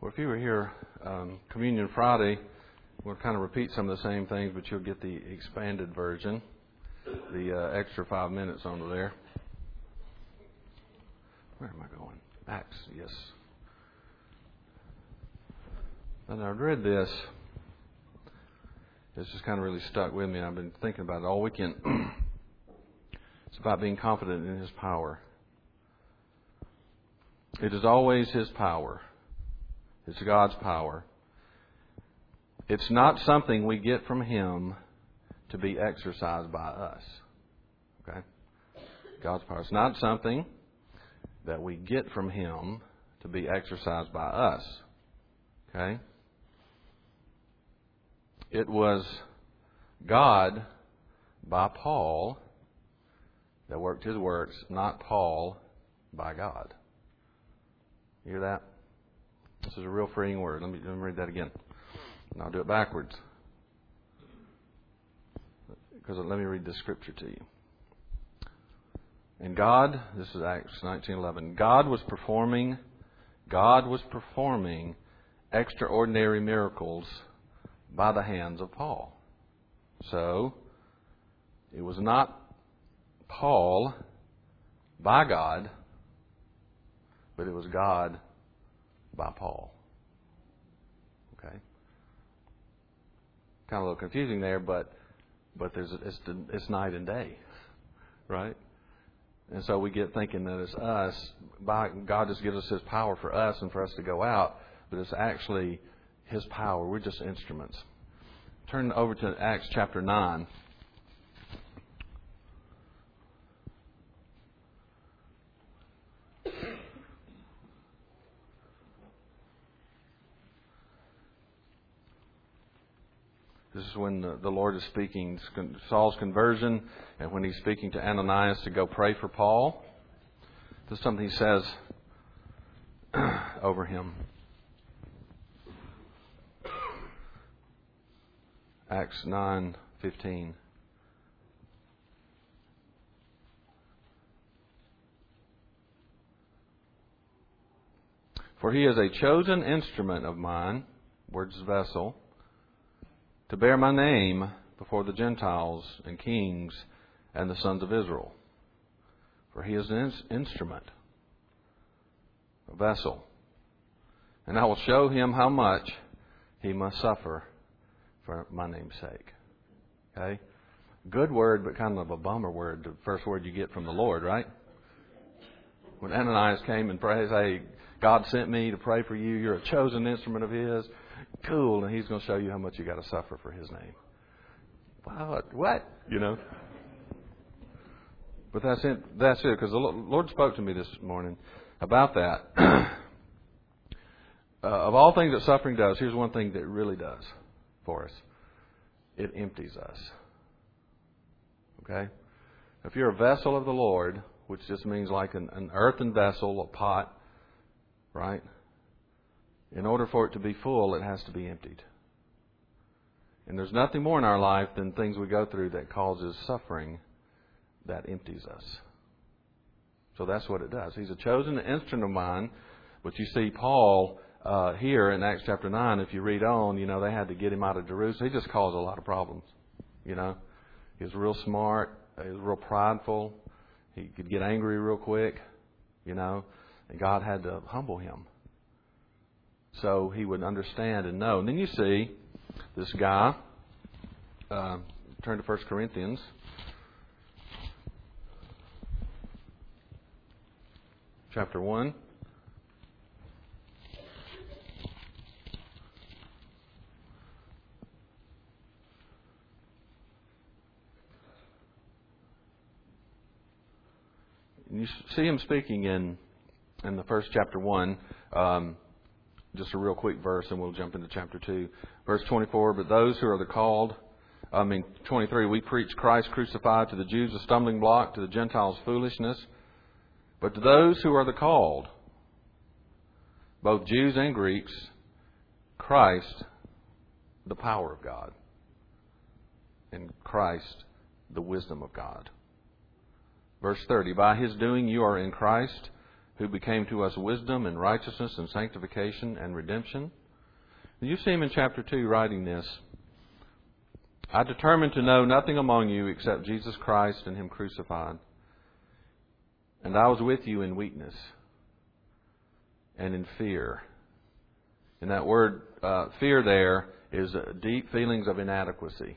Well, if you were here Communion Friday, we'll kind of repeat some of the same things, but you'll get the expanded version, the extra 5 minutes onto there. Where am I going? Acts, yes. And I've read this. It's just kind of really stuck with me. I've been thinking about it all weekend. It's about being confident in His power. It is always His power. It's God's power. It's not something we get from Him to be exercised by us. Okay? God's power. It's not something that we get from Him to be exercised by us. Okay? It was God by Paul that worked His works, not Paul by God. You hear that? This is a real freeing word. Let me read that again. And I'll do it backwards. Because let me read this scripture to you. And God, this is Acts 19:11. God was performing extraordinary miracles by the hands of Paul. So, it was not Paul by God, but it was God by Paul. Okay? Kind of a little confusing there, but it's night and day, right? And so we get thinking that it's us. God just gives us His power for us and for us to go out, but it's actually His power. We're just instruments. Turn over to Acts chapter 9. This is when the Lord is speaking, Saul's conversion, and when He's speaking to Ananias to go pray for Paul. This is something He says over him. Acts 9:15. For he is a chosen instrument of mine, words vessel, to bear my name before the Gentiles and kings and the sons of Israel. For he is an instrument, a vessel. And I will show him how much he must suffer for my name's sake. Okay? Good word, but kind of a bummer word. The first word you get from the Lord, right? When Ananias came and prayed, hey, God sent me to pray for you. You're a chosen instrument of His. Cool, and He's going to show you how much you got to suffer for His name. What? You know. But that's it. Because the Lord spoke to me this morning about that. Of all things that suffering does, here's one thing that it really does for us. It empties us. Okay? If you're a vessel of the Lord, which just means like an earthen vessel, a pot, right? In order for it to be full, it has to be emptied. And there's nothing more in our life than things we go through that causes suffering that empties us. So that's what it does. He's a chosen instrument of mine. But you see Paul here in Acts chapter 9, if you read on, they had to get him out of Jerusalem. He just caused a lot of problems. He was real smart. He was real prideful. He could get angry real quick, and God had to humble him so he would understand and know. And then you see this guy, turn to 1 Corinthians. Chapter 1. You see him speaking in the first chapter 1. Just a real quick verse, and we'll jump into chapter 2. Verse 24, but those who are the called, 23, we preach Christ crucified, to the Jews a stumbling block, to the Gentiles foolishness. But to those who are the called, both Jews and Greeks, Christ, the power of God, and Christ, the wisdom of God. Verse 30, by His doing you are in Christ, who became to us wisdom and righteousness and sanctification and redemption. And you see him in chapter 2 writing this. I determined to know nothing among you except Jesus Christ and Him crucified. And I was with you in weakness and in fear. And that word fear there is deep feelings of inadequacy,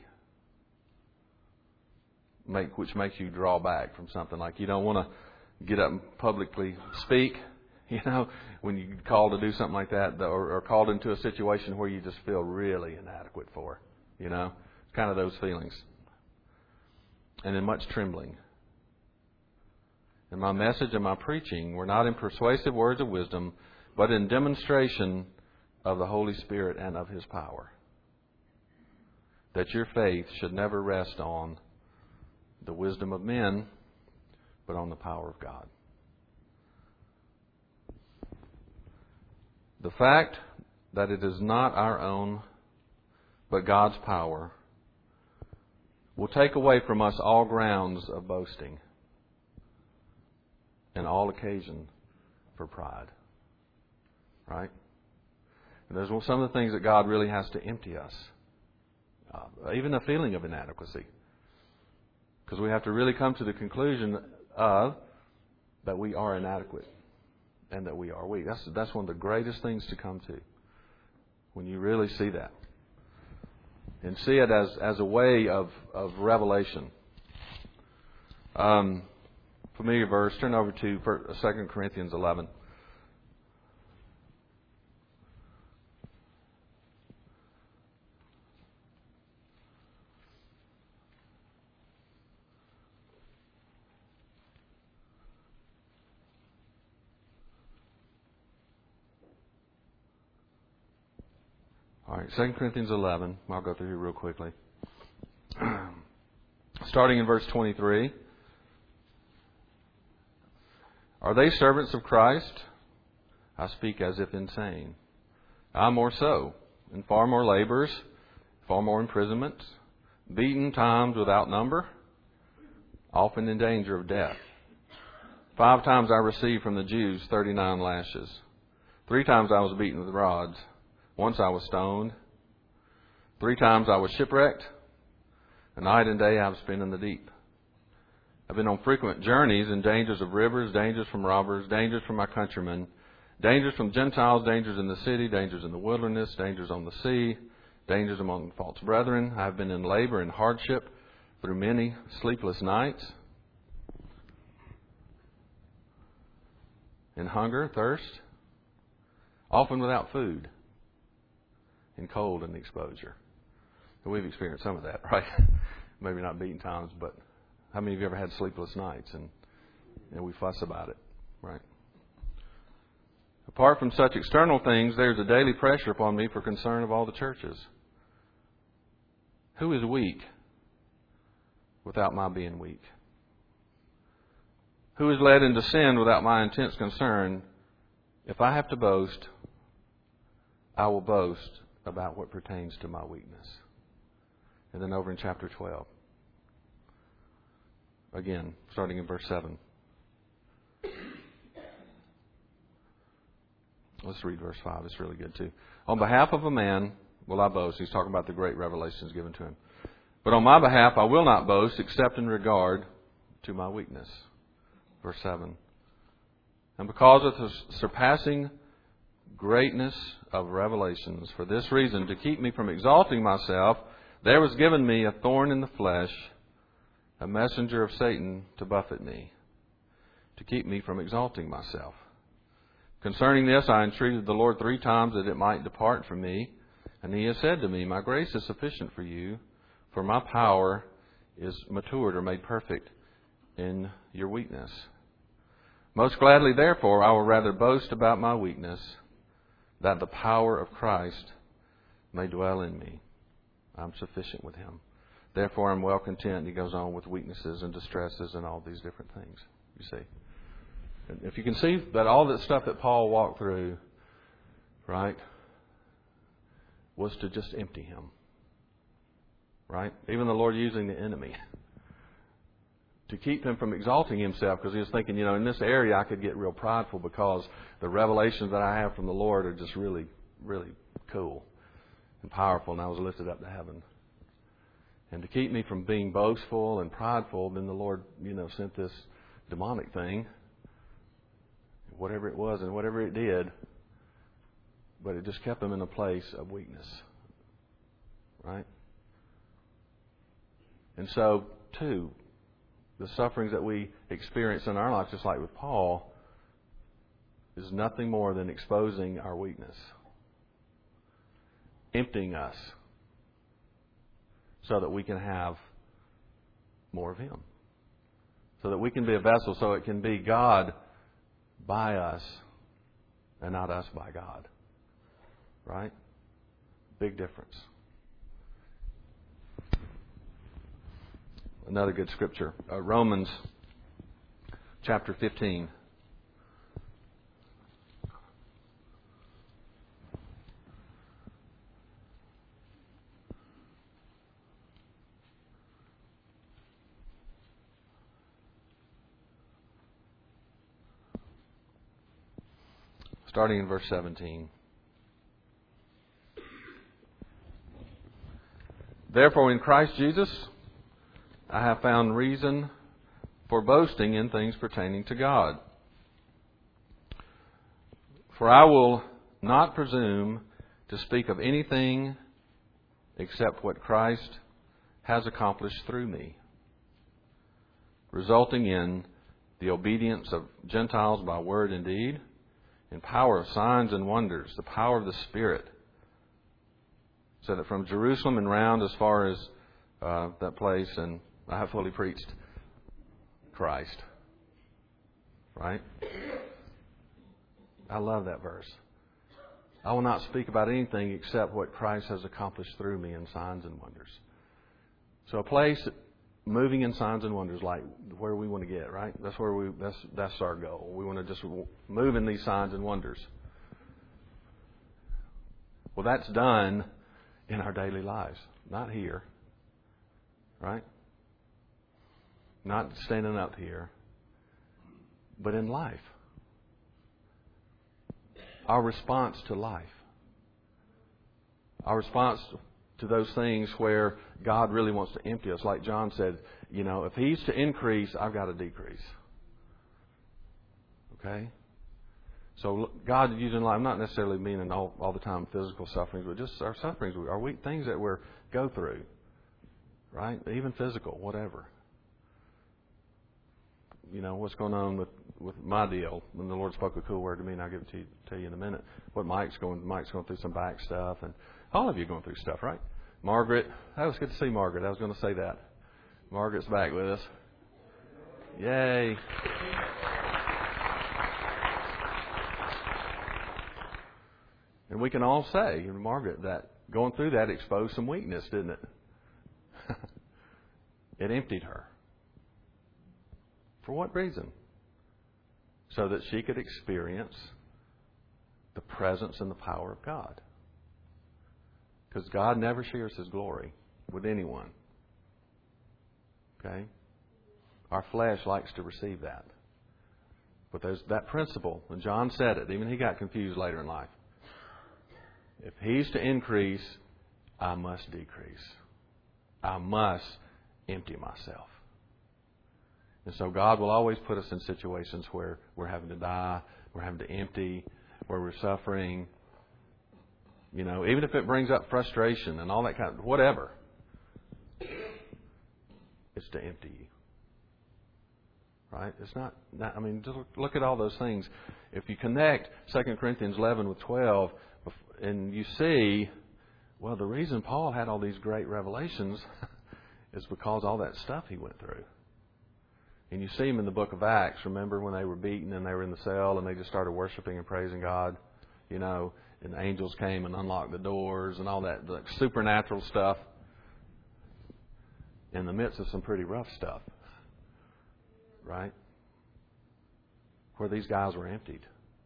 which makes you draw back from something. Like you don't want to get up and publicly speak, when you called to do something like that, or called into a situation where you just feel really inadequate for, kind of those feelings. And in much trembling. And my message and my preaching were not in persuasive words of wisdom, but in demonstration of the Holy Spirit and of His power. That your faith should never rest on the wisdom of men, but on the power of God. The fact that it is not our own, but God's power, will take away from us all grounds of boasting and all occasion for pride. Right? And there's some of the things that God really has to empty us. Even a feeling of inadequacy. Because we have to really come to the conclusion of that we are inadequate and that we are weak. That's one of the greatest things to come to. When you really see that. And see it as a way of revelation. Familiar verse. Turn over to 2 Corinthians 11. All right, 2 Corinthians 11. I'll go through here real quickly. Starting in verse 23. Are they servants of Christ? I speak as if insane. I more so, in far more labors, far more imprisonments, beaten times without number, often in danger of death. 5 times I received from the Jews 39 lashes. 3 times I was beaten with rods. Once I was stoned. 3 times I was shipwrecked. A night and day I have spent in the deep. I've been on frequent journeys in dangers of rivers, dangers from robbers, dangers from my countrymen, dangers from Gentiles, dangers in the city, dangers in the wilderness, dangers on the sea, dangers among false brethren. I have been in labor and hardship through many sleepless nights, in hunger, thirst, often without food, in cold and exposure. And we've experienced some of that, right? Maybe not beaten times, but how many of you ever had sleepless nights and we fuss about it, right? Apart from such external things, there's a daily pressure upon me for concern of all the churches. Who is weak without my being weak? Who is led into sin without my intense concern? If I have to boast, I will boast about what pertains to my weakness. And then over in chapter 12. Again, starting in verse 7. Let's read verse 5. It's really good too. On behalf of a man will I boast. He's talking about the great revelations given to him. But on my behalf I will not boast except in regard to my weakness. Verse 7. And because of the surpassing greatness of revelations, for this reason, to keep me from exalting myself, there was given me a thorn in the flesh, a messenger of Satan to buffet me, to keep me from exalting myself. Concerning this, I entreated the Lord 3 times that it might depart from me. And He has said to me, my grace is sufficient for you, for my power is matured or made perfect in your weakness. Most gladly, therefore, I will rather boast about my weakness, that the power of Christ may dwell in me. I'm sufficient with Him. Therefore, I'm well content. He goes on with weaknesses and distresses and all these different things. You see. And if you can see that all that stuff that Paul walked through, right, was to just empty him. Right? Even the Lord using the enemy to keep him from exalting himself, because he was thinking, in this area I could get real prideful because the revelations that I have from the Lord are just really, really cool and powerful, and I was lifted up to heaven. And to keep me from being boastful and prideful, then the Lord, sent this demonic thing, whatever it was and whatever it did, but it just kept him in a place of weakness. Right? And so, too, the sufferings that we experience in our life, just like with Paul, is nothing more than exposing our weakness, emptying us so that we can have more of Him, so that we can be a vessel, so it can be God by us and not us by God. Right? Big difference. Another good scripture, Romans chapter 15. Starting in verse 17. Therefore, in Christ Jesus, I have found reason for boasting in things pertaining to God. For I will not presume to speak of anything except what Christ has accomplished through me, resulting in the obedience of Gentiles by word and deed, in power of signs and wonders, the power of the Spirit, so that from Jerusalem and round as far as that place, and I have fully preached Christ. Right? I love that verse. I will not speak about anything except what Christ has accomplished through me in signs and wonders. So a place moving in signs and wonders, like where we want to get, right? That's our goal. We want to just move in these signs and wonders. Well, that's done in our daily lives, not here, right? Not standing up here, but in life. Our response to life. Our response to those things where God really wants to empty us. Like John said, if He's to increase, I've got to decrease. Okay? So God using life, not necessarily meaning all the time physical sufferings, but just our sufferings, our weak things that we go through. Right? Even physical, whatever. What's going on with my deal. When the Lord spoke a cool word to me, and I'll give it to you in a minute. Mike's going through some back stuff, and all of you are going through stuff, right? Margaret, that was good to see Margaret. I was going to say that. Margaret's back with us. Yay. And we can all say, Margaret, that going through that exposed some weakness, didn't it? It emptied her. For what reason? So that she could experience the presence and the power of God. Because God never shares His glory with anyone. Okay? Our flesh likes to receive that. But there's that principle, and John said it, even he got confused later in life. If He's to increase, I must decrease. I must empty myself. And so God will always put us in situations where we're having to die, we're having to empty, where we're suffering. Even if it brings up frustration and all that kind of whatever, it's to empty you. Right? It's not just look at all those things. If you connect 2 Corinthians 11 with 12, and you see, well, the reason Paul had all these great revelations is because all that stuff he went through. And you see him in the book of Acts. Remember when they were beaten and they were in the cell and they just started worshiping and praising God? And the angels came and unlocked the doors and all that, the supernatural stuff in the midst of some pretty rough stuff. Right? Where these guys were emptied.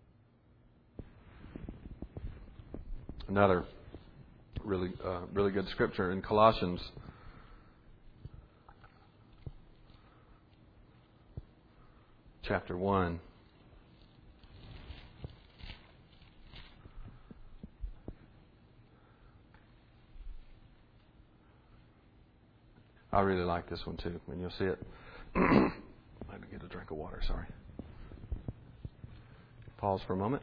Another really good scripture in Colossians chapter 1. I really like this one too. When you'll see it. I had to get a drink of water, sorry. Pause for a moment.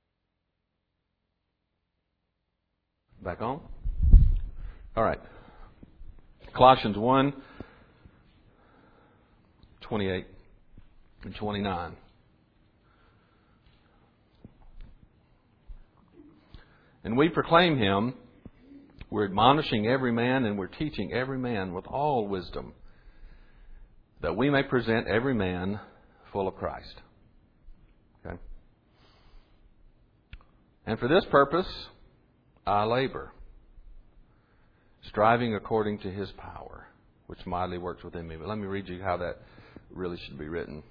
Back on. All right. Colossians 1, 28 and 29. And we proclaim Him. We're admonishing every man and we're teaching every man with all wisdom, that we may present every man full of Christ. Okay? And for this purpose, I labor, striving according to His power, which mightily works within me. But let me read you how that really should be written.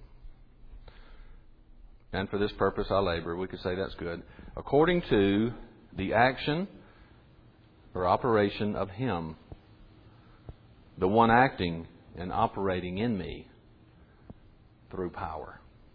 And for this purpose I labor. We could say that's good. According to the action or operation of Him, the one acting and operating in me through power.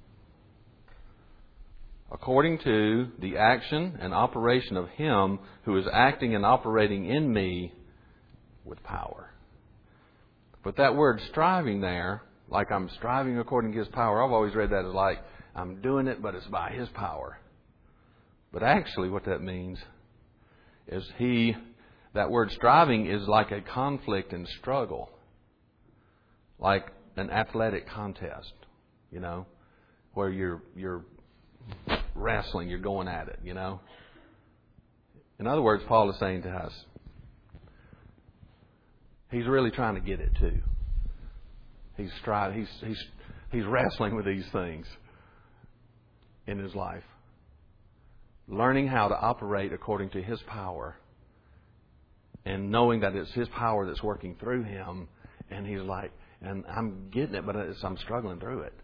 According to the action and operation of Him who is acting and operating in me with power. But that word striving there, like I'm striving according to His power, I've always read that as like I'm doing it, but it's by His power. But actually what that means is that word striving is like a conflict and struggle. Like an athletic contest, you know, where you're wrestling, you're going at it, you know. In other words, Paul is saying to us, he's really trying to get it too. He's wrestling with these things in his life. Learning how to operate according to His power and knowing that it's His power that's working through him, and he's like, and I'm getting it, but I'm struggling through it.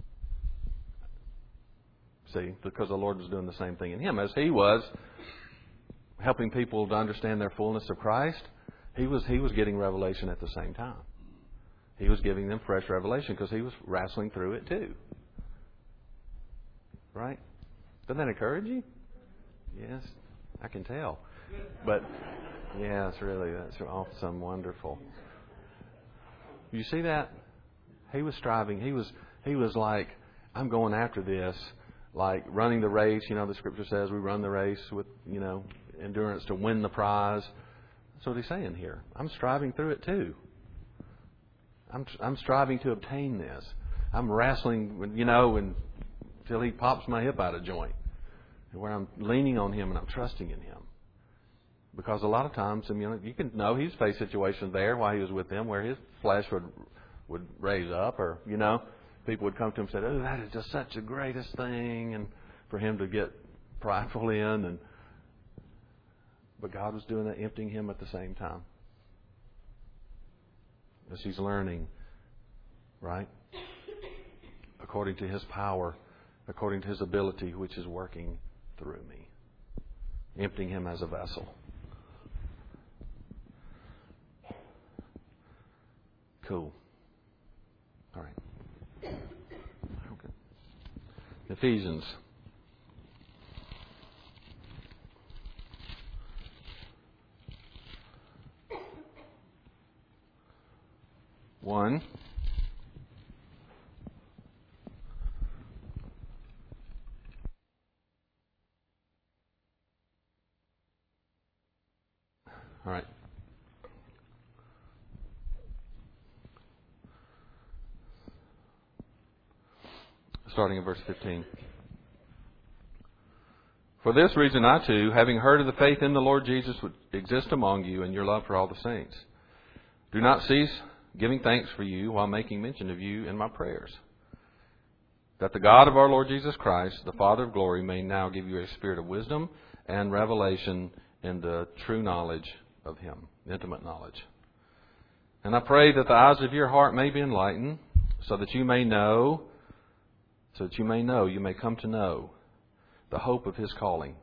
See, because the Lord was doing the same thing in him. As He was helping people to understand their fullness of Christ, He was getting revelation at the same time. He was giving them fresh revelation because He was wrestling through it too. Right? Doesn't that encourage you? Yes, I can tell. But, yeah, that's awesome, wonderful. You see that? He was striving. He was like, I'm going after this. Like running the race, you know, the Scripture says we run the race with, you know, endurance to win the prize. That's what he's saying here. I'm striving through it too. I'm striving to obtain this. I'm wrestling, you know, until He pops my hip out of joint. Where I'm leaning on Him and I'm trusting in Him. Because a lot of times, I mean, you can know He's faced situations there while He was with them where His flesh would raise up, or, you know, people would come to Him and say, oh, that is just such the greatest thing, and for Him to get prideful in. But God was doing that, emptying Him at the same time. As He's learning, right? According to His power, according to His ability, which is working through me. Emptying Him as a vessel. Cool. All right. Okay. Ephesians. One. All right. Starting in verse 15. For this reason I too, having heard of the faith in the Lord Jesus which exists among you and your love for all the saints, do not cease giving thanks for you while making mention of you in my prayers, that the God of our Lord Jesus Christ, the Father of glory, may now give you a spirit of wisdom and revelation in the true knowledge of Him, intimate knowledge. And I pray that the eyes of your heart may be enlightened, so that you may come to know the hope of His calling.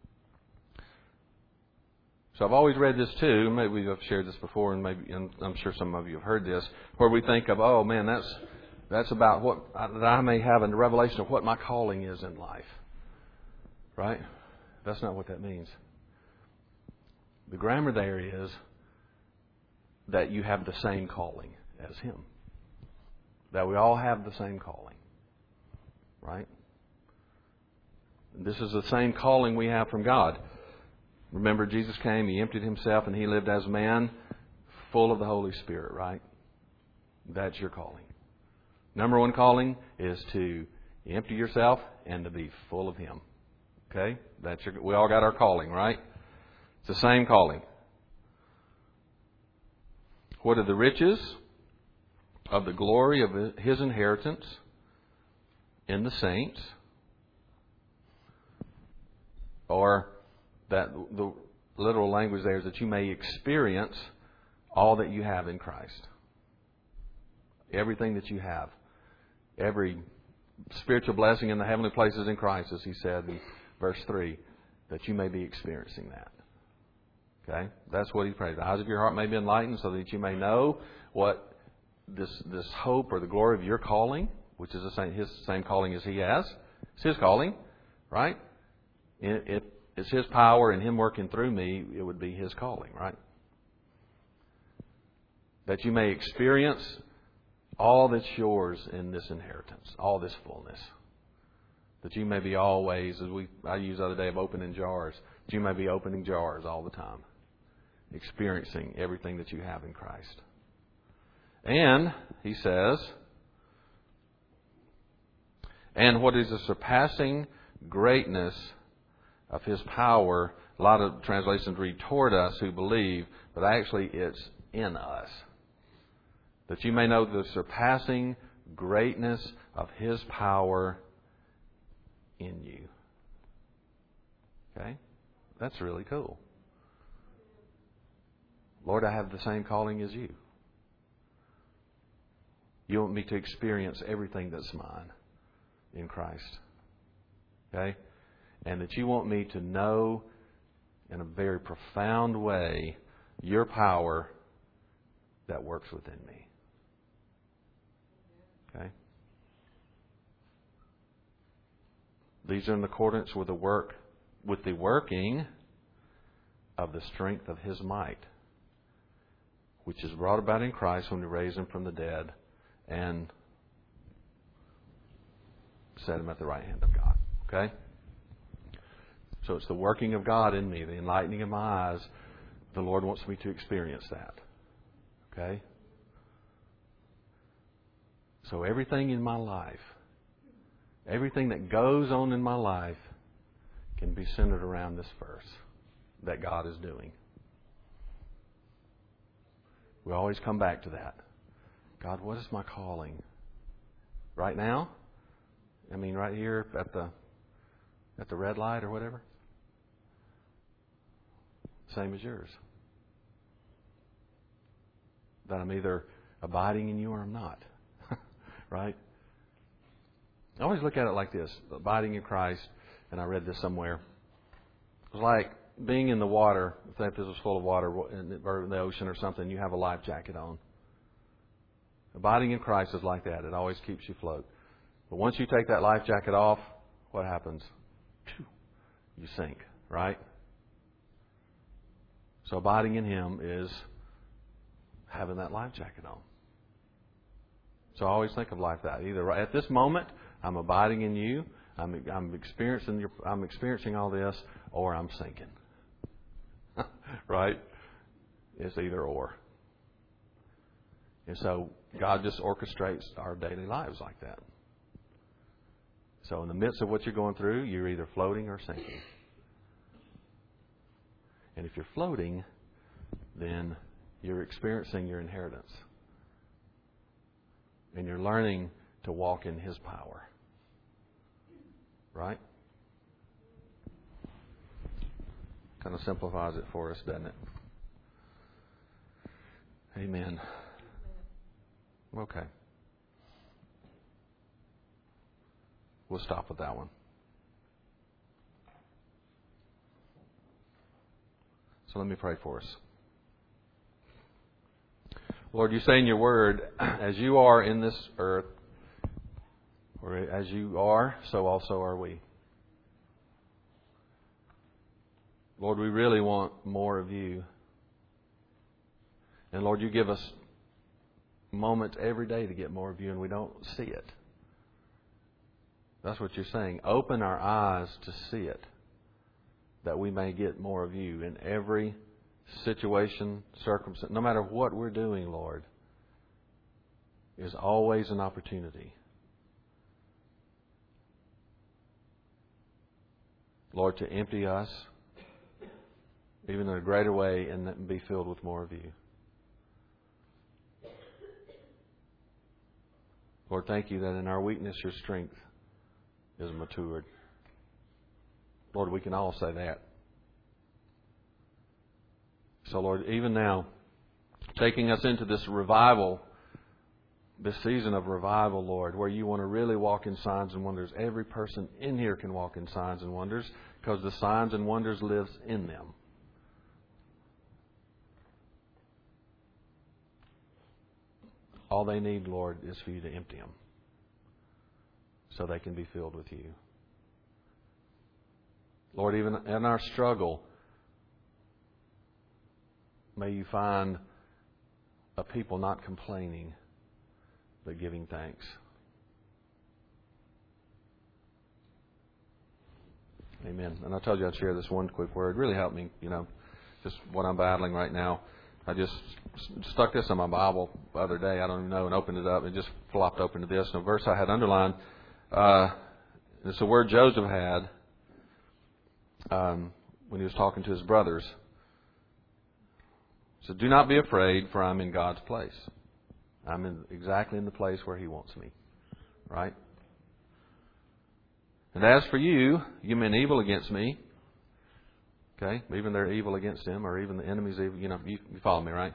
So I've always read this too. Maybe I've shared this before, and I'm sure some of you have heard this, where we think of, oh man, That's about that I may have a revelation of what my calling is in life. Right? That's not what that means. The grammar there is that you have the same calling as Him. That we all have the same calling. Right? This is the same calling we have from God. Remember, Jesus came, He emptied Himself, and He lived as man, full of the Holy Spirit, right? That's your calling. Number one calling is to empty yourself and to be full of Him. Okay? We all got our calling, right? It's the same calling. What are the riches of the glory of His inheritance in the saints? Or that the literal language there is that you may experience all that you have in Christ. Everything that you have. Every spiritual blessing in the heavenly places in Christ, as He said in verse 3, that you may be experiencing that. Okay? That's what He prayed. The eyes of your heart may be enlightened so that you may know what this hope or the glory of your calling, which is His same calling as He has. It's His calling, right? It's His power and Him working through me. It would be His calling, right? That you may experience all that's yours in this inheritance, all this fullness. That you may be always, as I used the other day of opening jars, that you may be opening jars all the time, experiencing everything that you have in Christ. And, he says, and what is the surpassing greatness of His power. A lot of translations read toward us who believe, but actually it's in us. That you may know the surpassing greatness of His power in you. Okay? That's really cool. Lord, I have the same calling as You. You want me to experience everything that's mine in Christ. Okay? And that You want me to know in a very profound way Your power that works within me. Okay? These are in accordance with the working of the strength of His might, which is brought about in Christ when He raised Him from the dead and set Him at the right hand of God. Okay? So it's the working of God in me, the enlightening of my eyes. The Lord wants me to experience that. Okay? So everything in my life, everything that goes on in my life can be centered around this verse that God is doing. We always come back to that. God, what is my calling? Right now? I mean, right here at the red light or whatever? Same as yours. That I'm either abiding in You or I'm not. Right? I always look at it like this. Abiding in Christ, and I read this somewhere. It's like being in the water. If this was full of water or in the ocean or something, you have a life jacket on. Abiding in Christ is like that. It always keeps you afloat. But once you take that life jacket off, what happens? You sink, right? So abiding in Him is having that life jacket on. So I always think of life that either at this moment I'm abiding in You, I'm experiencing all this, or I'm sinking. Right? It's either or. And so God just orchestrates our daily lives like that. So in the midst of what you're going through, you're either floating or sinking. And if you're floating, then you're experiencing your inheritance. And you're learning to walk in His power. Right? Kind of simplifies it for us, doesn't it? Amen. Okay. We'll stop with that one. So let me pray for us. Lord, You say in Your word, as You are in this earth, For as you are, so also are we. Lord, we really want more of you. And Lord, you give us moments every day to get more of you, and we don't see it. That's what you're saying. Open our eyes to see it, that we may get more of you in every situation, circumstance. No matter what we're doing, Lord, is always an opportunity. Lord, to empty us, even in a greater way, and be filled with more of you. Lord, thank you that in our weakness, your strength is matured. Lord, we can all say that. So, Lord, even now, taking us into this revival, this season of revival, Lord, where you want to really walk in signs and wonders. Every person in here can walk in signs and wonders because the signs and wonders lives in them. All they need, Lord, is for you to empty them so they can be filled with you. Lord, even in our struggle, may you find a people not complaining, but giving thanks. Amen. And I told you I'd share this one quick word. It really helped me, just what I'm battling right now. I just stuck this in my Bible the other day, I don't even know, and opened it up and just flopped open to this. And a verse I had underlined, it's a word Joseph had when he was talking to his brothers. He said, "Do not be afraid, for I'm in God's place." I'm exactly in the place where He wants me. Right? "And as for you, you meant evil against me." Okay? Even they're evil against Him, or even the enemy's evil. You follow me, right?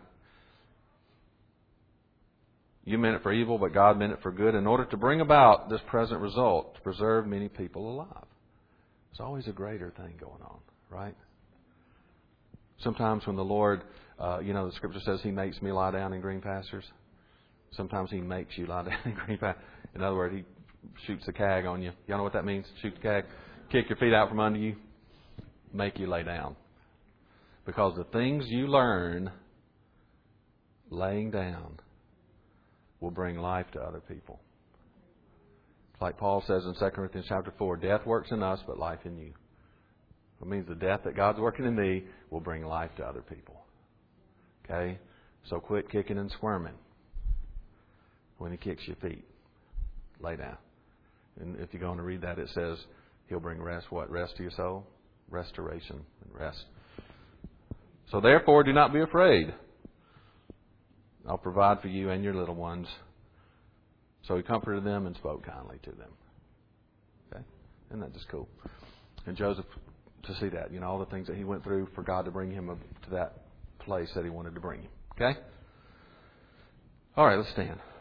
"You meant it for evil, but God meant it for good, in order to bring about this present result, to preserve many people alive." There's always a greater thing going on, right? Sometimes when the Lord, the Scripture says He makes me lie down in green pastures. Sometimes He makes you lie down in green pastures. In other words, He shoots the cag on you. Y'all know what that means? Shoot the cag. Kick your feet out from under you. Make you lay down. Because the things you learn laying down will bring life to other people. It's like Paul says in 2 Corinthians chapter 4, "Death works in us, but life in you." It means the death that God's working in me will bring life to other people. Okay? So quit kicking and squirming when He kicks your feet. Lay down. And if you're going to read that, it says He'll bring rest. What? Rest to your soul? Restoration and rest. "So therefore, do not be afraid. I'll provide for you and your little ones." So He comforted them and spoke kindly to them. Okay? Isn't that just cool? And Joseph, to see that, all the things that he went through for God to bring him to that place that He wanted to bring him. Okay? All right, let's stand.